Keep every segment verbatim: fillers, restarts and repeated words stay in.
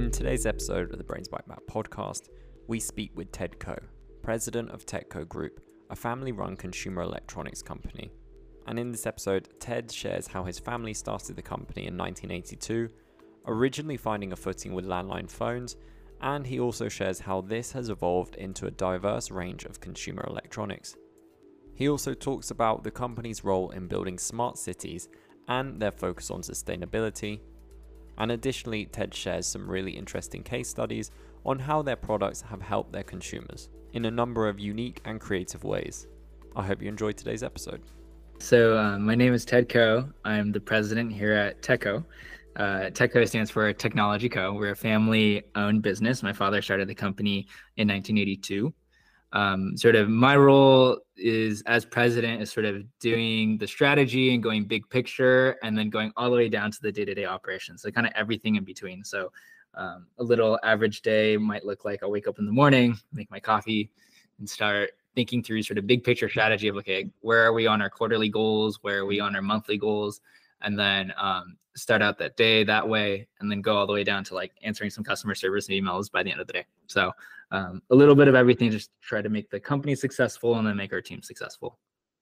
In today's episode of the Brains Bite Map podcast, we speak with Ted Koh, president of Techco Group, a family-run consumer electronics company. And in this episode, Ted shares how his family started the company in nineteen eighty-two, originally finding a footing with landline phones, and he also shares how this has evolved into a diverse range of consumer electronics. He also talks about the company's role in building smart cities and their focus on sustainability. And additionally, Ted shares some really interesting case studies on how their products have helped their consumers in a number of unique and creative ways. I hope you enjoyed today's episode. So uh, my name is Ted Koh. I'm the president here at Techco. Uh, Techco stands for Technology Co. We're a family-owned business. My father started the company in nineteen eighty-two. Um, sort of my role is as president is sort of doing the strategy and going big picture and then going all the way down to the day-to-day operations. So kind of everything in between. So um, a little average day might look like I'll wake up in the morning, make my coffee and start thinking through sort of big picture strategy of, okay, where are we on our quarterly goals? Where are we on our monthly goals? And then um, start out that day that way, and then go all the way down to like answering some customer service emails by the end of the day. So um, a little bit of everything, just try to make the company successful and then make our team successful.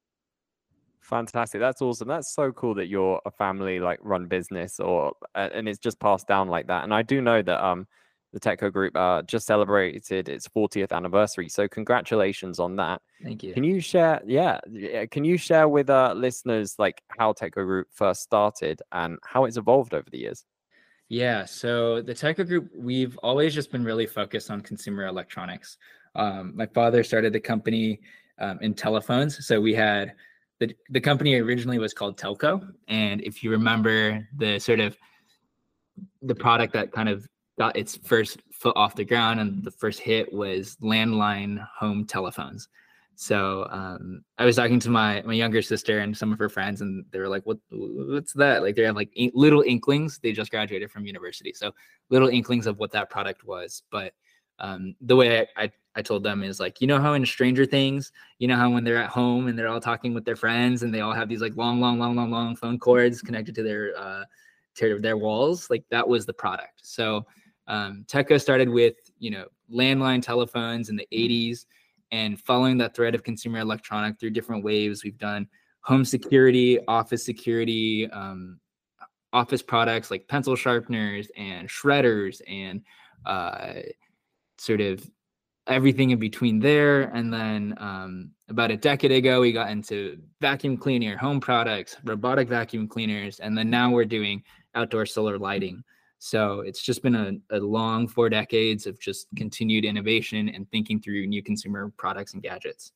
Fantastic. That's awesome. That's so cool that you're a family like run business or uh, and it's just passed down like that. And I do know that um the Techco Group uh just celebrated its fortieth anniversary. So congratulations on that. Thank you. Can you share yeah, yeah can you share with uh listeners like how Techco Group first started and how it's evolved over the years? Yeah, so the Techco Group, we've always just been really focused on consumer electronics. Um, my father started the company um, in telephones. So we had the, the company originally was called Telco. And if you remember the sort of the product that kind of got its first foot off the ground and the first hit was landline home telephones. So um, I was talking to my my younger sister and some of her friends, and they were like, "What? What's that?" Like they have like in, little inklings. They just graduated from university, so little inklings of what that product was. But um, the way I, I I told them is like, you know how in Stranger Things, you know how when they're at home and they're all talking with their friends, and they all have these like long, long, long, long, long phone cords connected to their uh, to their walls. Like that was the product. So um, Techco started with you know landline telephones in the eighties. And following that thread of consumer electronic through different waves, we've done home security, office security, um, office products like pencil sharpeners and shredders and uh, sort of everything in between there. And then um, about a decade ago, we got into vacuum cleaner, home products, robotic vacuum cleaners, and then now we're doing outdoor solar lighting. So it's just been a, a long four decades of just continued innovation and thinking through new consumer products and gadgets.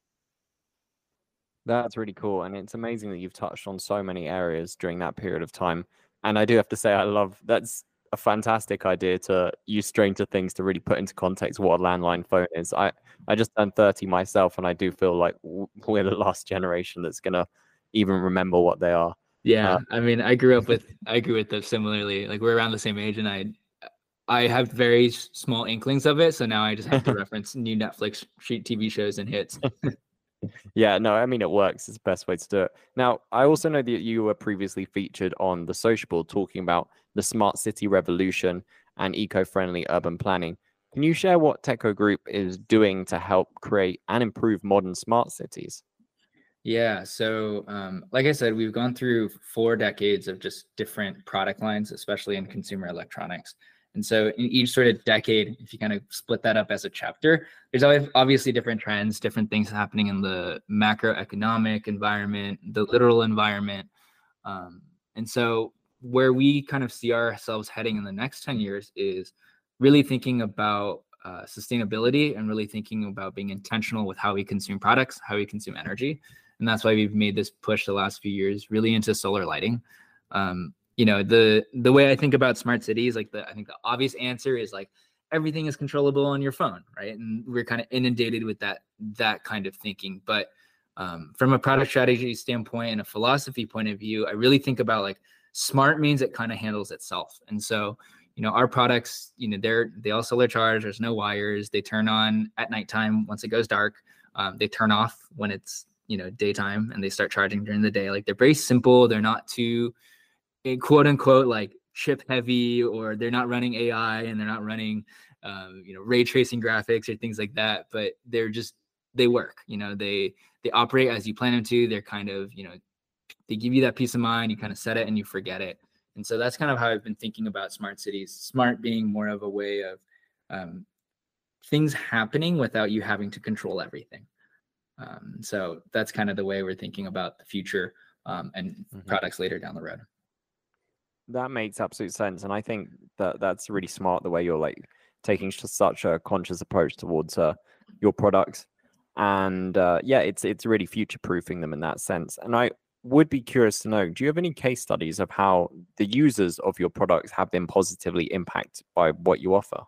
That's really cool. And it's amazing that you've touched on so many areas during that period of time. And I do have to say, I love that's a fantastic idea to use Stranger Things to really put into context what a landline phone is. I, I just turned thirty myself, and I do feel like we're the last generation that's going to even remember what they are. Yeah, uh, I mean, I grew up with, I grew with them similarly. Like we're around the same age, and I, I have very small inklings of it. So now I just have to reference new Netflix T V shows and hits. Yeah, no, I mean, it works. It's the best way to do it. Now, I also know that you were previously featured on The Sociable talking about the smart city revolution and eco-friendly urban planning. Can you share what Techco Group is doing to help create and improve modern smart cities? Yeah, so um, like I said, we've gone through four decades of just different product lines, especially in consumer electronics. And so in each sort of decade, if you kind of split that up as a chapter, there's always obviously different trends, different things happening in the macroeconomic environment, the literal environment. Um, and so where we kind of see ourselves heading in the next ten years is really thinking about uh, sustainability and really thinking about being intentional with how we consume products, how we consume energy. And that's why we've made this push the last few years really into solar lighting. Um, you know, the the way I think about smart cities, like the I think the obvious answer is like everything is controllable on your phone, right? And we're kind of inundated with that that kind of thinking. But um, from a product strategy standpoint and a philosophy point of view, I really think about like smart means it kind of handles itself. And so, you know, our products, you know, they're they all solar charge. There's no wires. They turn on at nighttime once it goes dark. Um, they turn off when it's you know, daytime, and they start charging during the day. Like they're very simple. They're not too quote unquote like chip heavy, or they're not running A I and they're not running, um, you know, ray tracing graphics or things like that, but they're just, they work, you know, they, they operate as you plan them to. They're kind of, you know, they give you that peace of mind. You kind of set it and you forget it. And so that's kind of how I've been thinking about smart cities, smart being more of a way of um, things happening without you having to control everything. Um, so that's kind of the way we're thinking about the future um, and mm-hmm. products later down the road. That makes absolute sense. And I think that that's really smart, the way you're like taking such a conscious approach towards uh, your products. And uh, yeah, it's it's really future-proofing them in that sense. And I would be curious to know, do you have any case studies of how the users of your products have been positively impacted by what you offer?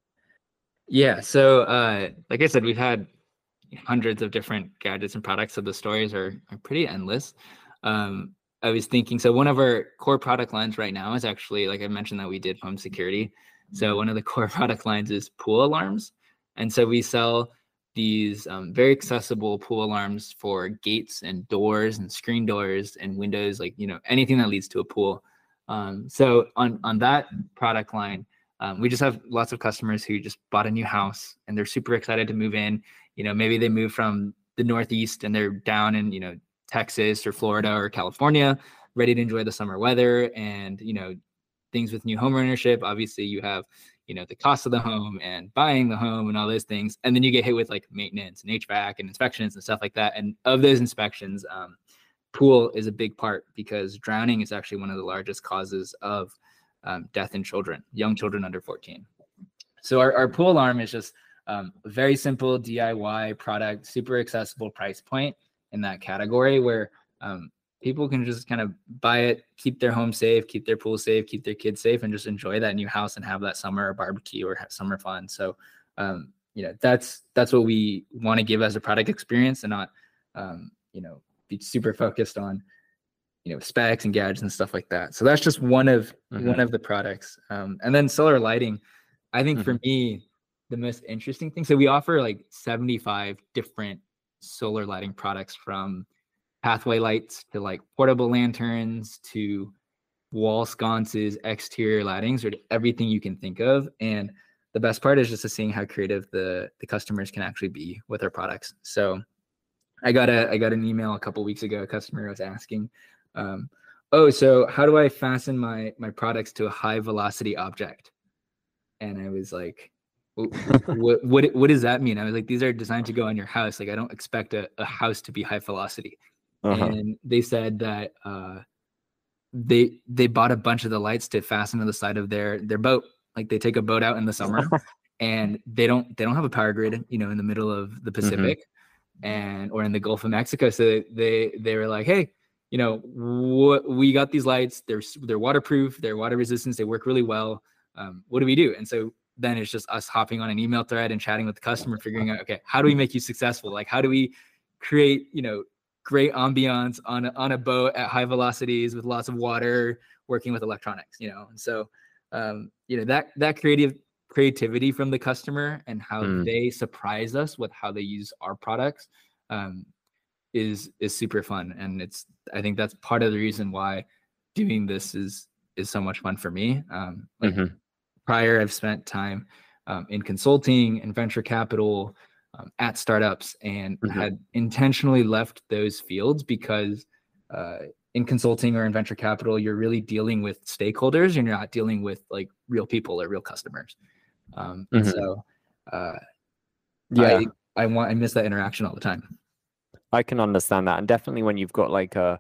Yeah, so uh, like I said, we've had hundreds of different gadgets and products, so the stories are, are pretty endless. Um, I was thinking, so one of our core product lines right now is actually, like I mentioned, that we did home security. So one of the core product lines is pool alarms. And so we sell these um, very accessible pool alarms for gates and doors and screen doors and windows, like, you know, anything that leads to a pool. Um, so on, on that product line, um, we just have lots of customers who just bought a new house and they're super excited to move in. You know, maybe they moved from the Northeast and they're down in, you know, Texas or Florida or California, ready to enjoy the summer weather. And, you know, things with new home ownership, obviously you have, you know, the cost of the home and buying the home and all those things. And then you get hit with like maintenance and H V A C and inspections and stuff like that. And of those inspections, um, pool is a big part, because drowning is actually one of the largest causes of um, death in children, young children under fourteen. So our, our pool alarm is just um, a very simple D I Y product, super accessible price point in that category, where um, people can just kind of buy it, keep their home safe, keep their pool safe, keep their kids safe, and just enjoy that new house and have that summer barbecue or summer fun. So, um, you know, that's that's what we want to give as a product experience, and not, um, you know, be super focused on, you know, specs and gadgets and stuff like that. So that's just one of mm-hmm. one of the products. Um, and then solar lighting, I think mm-hmm. for me, the most interesting thing. So we offer like seventy-five different solar lighting products, from pathway lights to like portable lanterns to wall sconces, exterior lightings, or everything you can think of. And the best part is just to seeing how creative the the customers can actually be with our products. So I got a I got an email a couple weeks ago. A customer was asking, um, "Oh, so how do I fasten my my products to a high velocity object?" And I was like, what, what what does that mean? I was like, these are designed to go on your house. Like, I don't expect a, a house to be high velocity. Uh-huh. And they said that uh, they they bought a bunch of the lights to fasten to the side of their their boat. Like, they take a boat out in the summer, and they don't they don't have a power grid, you know, in the middle of the Pacific, mm-hmm. and or in the Gulf of Mexico. So they they were like, hey, you know, what we got these lights. They're they're waterproof. They're water resistant. They work really well. Um, what do we do? And so then it's just us hopping on an email thread and chatting with the customer, figuring out, okay, how do we make you successful? Like, how do we create, you know, great ambiance on a, on a boat at high velocities with lots of water, working with electronics, you know? And so, um, you know, that, that creative creativity from the customer and how mm. they surprise us with how they use our products, um, is, is super fun. And it's, I think that's part of the reason why doing this is, is so much fun for me. Um, like, mm-hmm. Prior, I've spent time um, in consulting and venture capital, um, at startups, and mm-hmm. had intentionally left those fields because uh, in consulting or in venture capital, you're really dealing with stakeholders and you're not dealing with like real people or real customers. Um, mm-hmm. So uh, yeah, I, I want I miss that interaction all the time. I can understand that, and definitely when you've got like a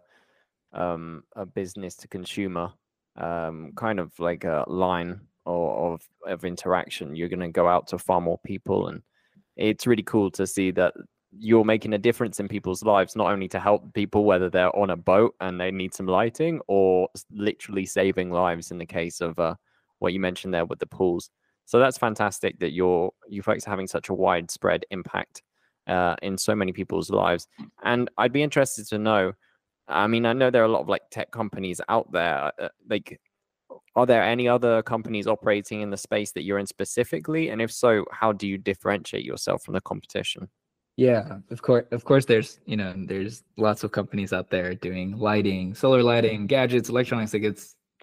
um, a business to consumer um, kind of like a line or of, of interaction, you're going to go out to far more people. And it's really cool to see that you're making a difference in people's lives, not only to help people, whether they're on a boat and they need some lighting, or literally saving lives in the case of uh, what you mentioned there with the pools. So that's fantastic that you're, you folks are having such a widespread impact uh, in so many people's lives. And I'd be interested to know, I mean, I know there are a lot of like tech companies out there, uh, like, are there any other companies operating in the space that you're in specifically? And if so, how do you differentiate yourself from the competition? Yeah, of course, of course, there's, you know, there's lots of companies out there doing lighting, solar lighting, gadgets, electronics. Like, it's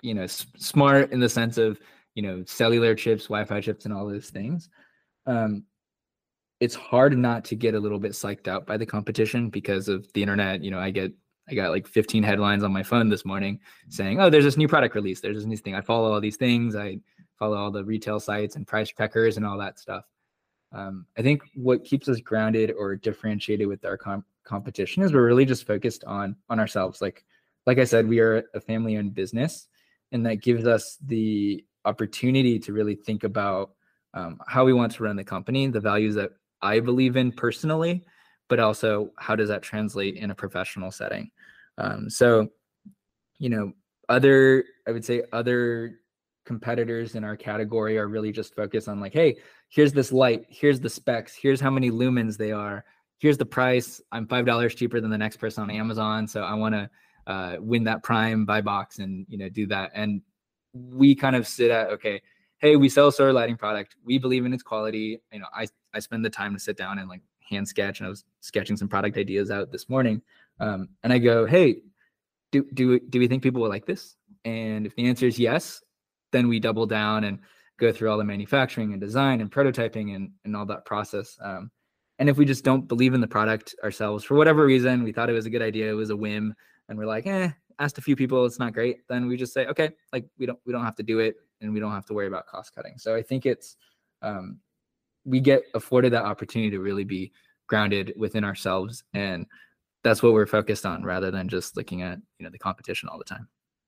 you know, s- smart in the sense of, you know, cellular chips, Wi-Fi chips, and all those things. Um, it's hard not to get a little bit psyched out by the competition because of the internet. You know, I get, I got like fifteen headlines on my phone this morning saying, oh, there's this new product release. There's this new thing. I follow all these things. I follow all the retail sites and price checkers and all that stuff. Um, I think what keeps us grounded or differentiated with our com- competition is we're really just focused on, on ourselves. Like, like I said, we are a family-owned business, and that gives us the opportunity to really think about um, how we want to run the company, the values that I believe in personally, but also how does that translate in a professional setting. Um, so, you know, other, I would say other competitors in our category are really just focused on like, hey, here's this light, here's the specs, here's how many lumens they are, here's the price. I'm five dollars cheaper than the next person on Amazon, so I want to uh, win that Prime buy box and, you know, do that. And we kind of sit at, okay, hey, we sell a solar lighting product. We believe in its quality. You know, I, I spend the time to sit down and like hand sketch, and I was sketching some product ideas out this morning. Um, and I go, hey, do, do, do we think people will like this? And if the answer is yes, then we double down and go through all the manufacturing and design and prototyping and, and all that process. Um, and if we just don't believe in the product ourselves, for whatever reason, we thought it was a good idea, it was a whim, and we're like, eh, asked a few people, it's not great, then we just say, okay, like we don't, we don't have to do it, and we don't have to worry about cost cutting. So I think it's, um, we get afforded that opportunity to really be grounded within ourselves. And that's what we're focused on, rather than just looking at, you know, the competition all the time.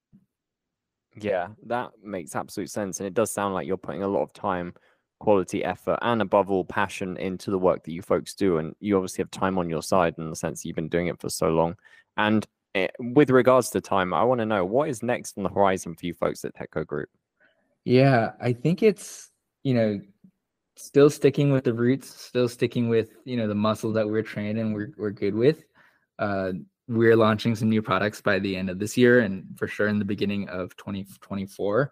Yeah, that makes absolute sense. And it does sound like you're putting a lot of time, quality, effort, and above all, passion into the work that you folks do. And you obviously have time on your side in the sense that you've been doing it for so long. And it, with regards to time, I want to know, what is next on the horizon for you folks at TechCo Group? Yeah, I think it's, you know, still sticking with the roots, still sticking with, you know, the muscles that we're trained and we're, we're good with. Uh, we're launching some new products by the end of this year, and for sure in the beginning of twenty twenty-four,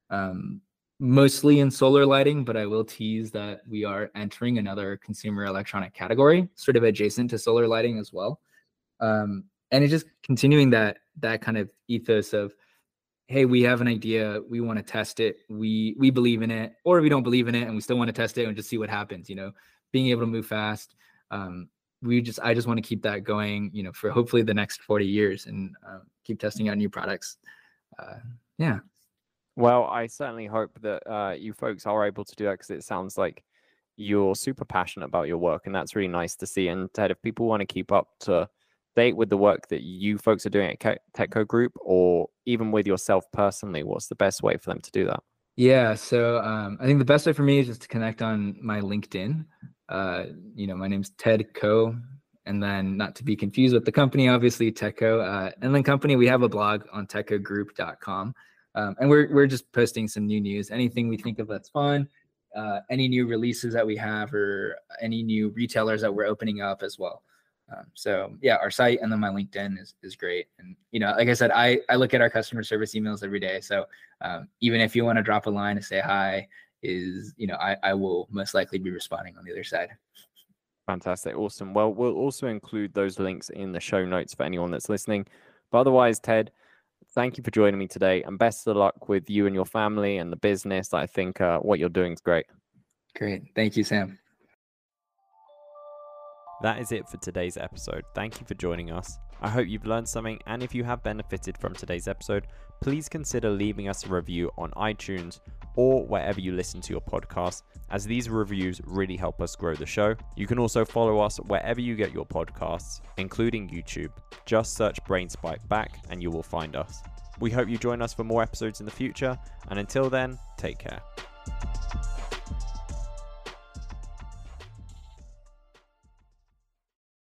um, mostly in solar lighting, but I will tease that we are entering another consumer electronic category, sort of adjacent to solar lighting as well. Um, and it's just continuing that, that kind of ethos of, hey, we have an idea, we want to test it, we we believe in it, or we don't believe in it and we still want to test it and just see what happens, you know, being able to move fast. Um, we just, I just want to keep that going, you know, for hopefully the next forty years, and uh, keep testing out new products. Uh, yeah. Well, I certainly hope that uh, you folks are able to do that, because it sounds like you're super passionate about your work, and that's really nice to see. And Ted, if people want to keep up to date with the work that you folks are doing at TechCo Group, or even with yourself personally, what's the best way for them to do that? Yeah, so um, I think the best way for me is just to connect on my LinkedIn. Uh, you know, my name's Ted Ko, and then not to be confused with the company, obviously TechCo. Uh, and then company, we have a blog on techco group dot com, um, and we're we're just posting some new news, anything we think of that's fun, uh, any new releases that we have, or any new retailers that we're opening up as well. Um, so yeah, our site and then my LinkedIn is, is great. And, you know, like I said, I, I look at our customer service emails every day. So um, even if you want to drop a line to say hi, is, you know, I, I will most likely be responding on the other side. Fantastic. Awesome. Well, we'll also include those links in the show notes for anyone that's listening. But otherwise, Ted, thank you for joining me today, and best of luck with you and your family and the business. I think uh, what you're doing is great. Great. Thank you, Sam. That is it for today's episode. Thank you for joining us. I hope you've learned something, and if you have benefited from today's episode, please consider leaving us a review on iTunes or wherever you listen to your podcast, as these reviews really help us grow the show. You can also follow us wherever you get your podcasts, including YouTube. Just search BrainSpike Back and you will find us. We hope you join us for more episodes in the future, and until then, take care.